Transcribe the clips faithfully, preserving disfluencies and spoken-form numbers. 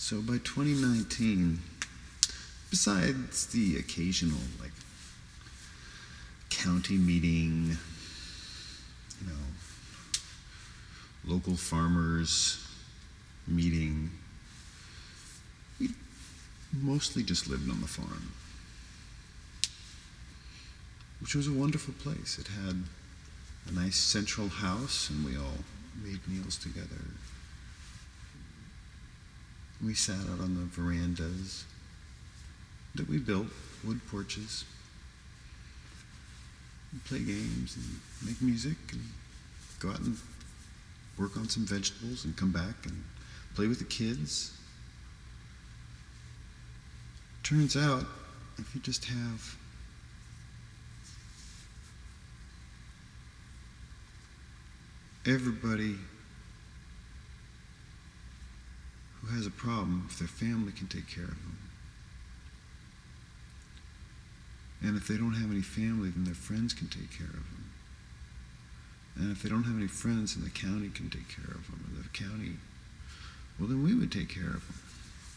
So by twenty nineteen, besides the occasional like county meeting, you know, local farmers meeting, we mostly just lived on the farm, which was a wonderful place. It had a nice central house, and we all made meals together. We sat out on the verandas that we built, wood porches, and play games and make music and go out and work on some vegetables and come back and play with the kids. Turns out, if you just have everybody who has a problem, if their family can take care of them, and if they don't have any family, then their friends can take care of them. And if they don't have any friends, then the county can take care of them. And the county, well, then we would take care of them.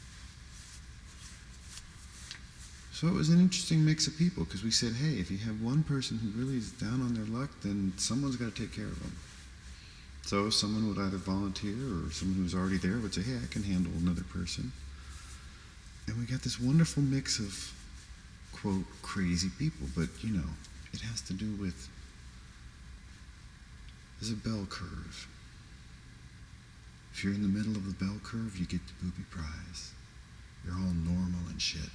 So it was an interesting mix of people, because we said, hey, if you have one person who really is down on their luck, then someone's got to take care of them. So someone would either volunteer, or someone who was already there would say, hey, I can handle another person. And we got this wonderful mix of, quote, crazy people, but, you know, it has to do with, there's a bell curve. If you're in the middle of the bell curve, you get the booby prize. You're all normal and shit.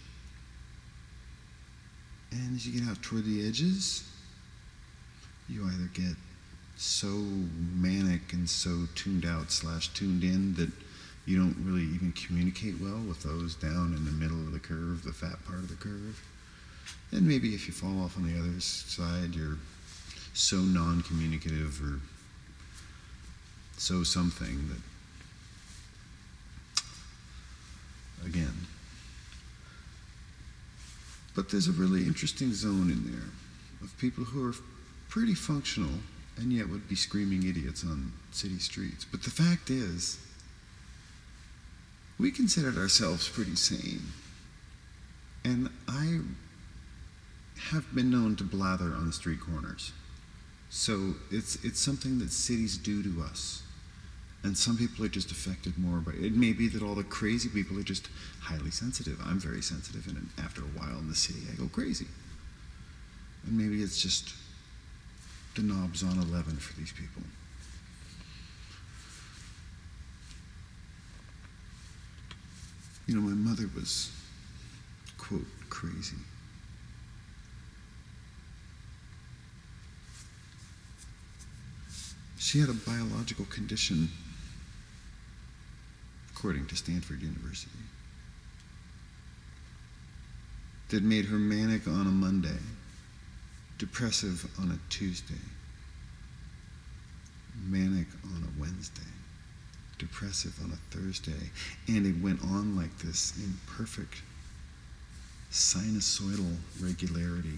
And as you get out toward the edges, you either get so manic and so tuned out slash tuned in that you don't really even communicate well with those down in the middle of the curve, the fat part of the curve. And maybe if you fall off on the other side, you're so non-communicative or so something that, again. But there's a really interesting zone in there of people who are pretty functional and yet would be screaming idiots on city streets. But the fact is, we considered ourselves pretty sane. And I have been known to blather on the street corners. So it's it's something that cities do to us. And some people are just affected more by it. It may be that all the crazy people are just highly sensitive. I'm very sensitive, and after a while in the city, I go crazy. And maybe it's just the knob's on eleven for these people. You know, my mother was, quote, crazy. She had a biological condition, according to Stanford University, that made her manic on a Monday, depressive on a Tuesday, manic on a Wednesday, depressive on a Thursday, and it went on like this in perfect sinusoidal regularity.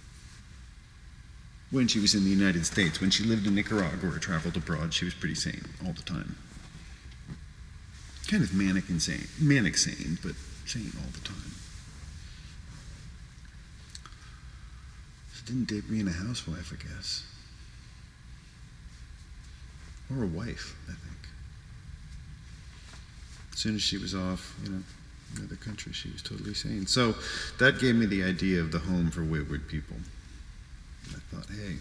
When she was in the United States, when she lived in Nicaragua or traveled abroad, she was pretty sane all the time. Kind of manic insane, manic sane, but sane all the time. She didn't date being a housewife, I guess. Or a wife, I think. As soon as she was off, you know, in another country, she was totally sane. So that gave me the idea of the home for wayward people. And I thought, hey,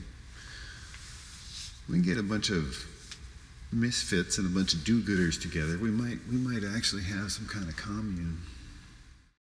we can get a bunch of misfits and a bunch of do-gooders together. We might, we might actually have some kind of commune.